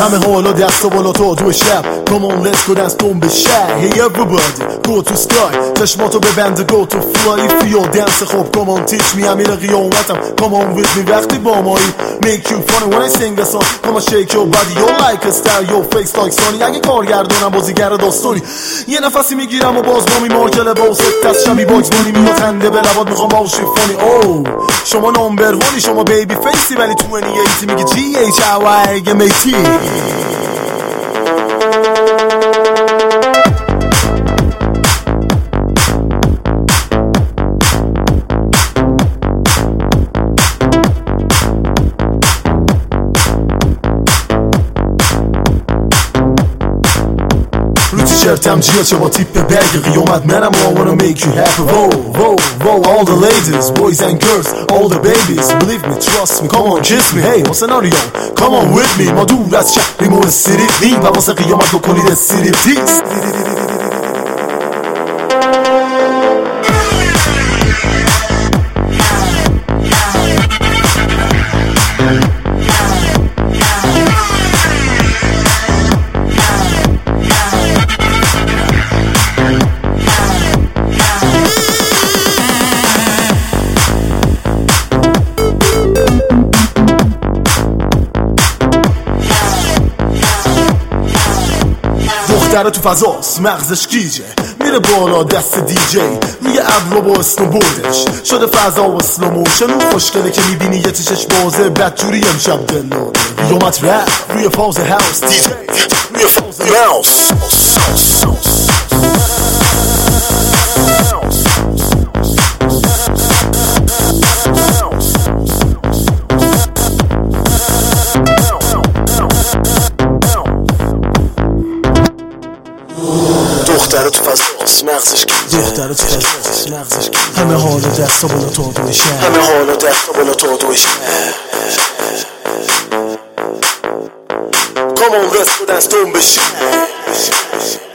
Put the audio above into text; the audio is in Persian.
همه حالا دست و بالا تا دو شب Come on let's go dance don't be shy Hey everybody go to sky چشماتو ببند go to fly If you dance خب come on teach me امیر قیامتم Come on with me وقتی با مایی Make you funny when I sing a song Come on shake your body you like a star Your face like sunny اگه کارگردانم بازیگر داستانی یه نفسی میگیرم و باز با میمارکل باوست دست شبی باکس بونی میاد خنده به لبات میخوام باوشی فانی او شما نمبر وانی شما بیبی فیسی ولی تو انییتی میگی جی ایچ اوای میتی شرطم جیه چه با تیپ برگ قیامت منم I wanna make you happy Whoa, whoa, whoa All the ladies, boys and girls All the babies Believe me, trust me Come on, kiss me Hey, what's scenario Come on with me ما دور از شهریم و سیری نیم و واسه قیامت بکنید سیری تیست دختره تو فضاست مغزش گیجه میره بالا دست دیجی روی ابرو با اسنوبوردش شده فضا و اسلو موشن اون خوشگله که میبینی یه تیشش بازه بدجوری امشب دلاده قیامت رپ روی فاز هاوس دیجی روی فاز ماوس دختره تو فضاست مغزش گیجه دختره تو فضاست مغزش گیجه همه حالا دست بالا تا دوی شهر همه حالا دست بالا تا دوی شهر Come on let's go dance don't be shy